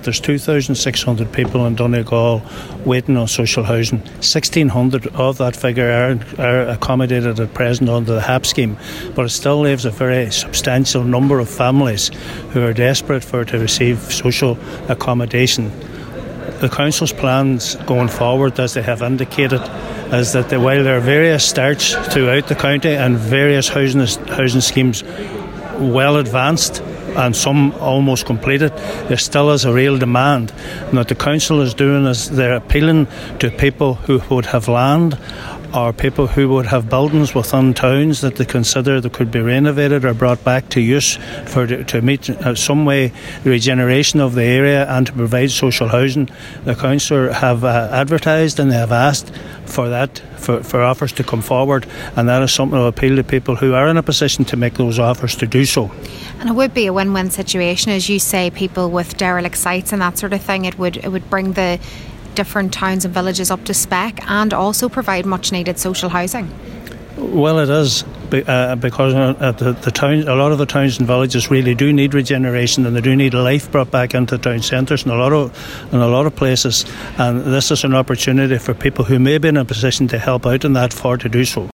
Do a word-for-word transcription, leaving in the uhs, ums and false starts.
there's two thousand six hundred people in Donegal waiting on social housing. sixteen hundred of that figure are, are accommodated at present under the H A P scheme, but it still leaves a very substantial number of families who are desperate for to receive social accommodation. The Council's plans going forward, as they have indicated, is that they, while there are various starts throughout the county and various housing, housing schemes well advanced and some almost completed, there still is a real demand. And what the Council is doing is they're appealing to people who would have land or people who would have buildings within towns that they consider that could be renovated or brought back to use for to meet uh, some way the regeneration of the area and to provide social housing. The Council have uh, advertised and they have asked for that, for, for offers to come forward, and that is something that will appeal to people who are in a position to make those offers to do so. And it would be a win-win situation, as you say, people with derelict sites and that sort of thing. It would it would bring the different towns and villages up to spec and also provide much needed social housing. Well, it is uh, because uh, the, the town, a lot of the towns and villages really do need regeneration, and they do need life brought back into town centres in a lot of in a lot of places. And this is an opportunity for people who may be in a position to help out in that for to do so.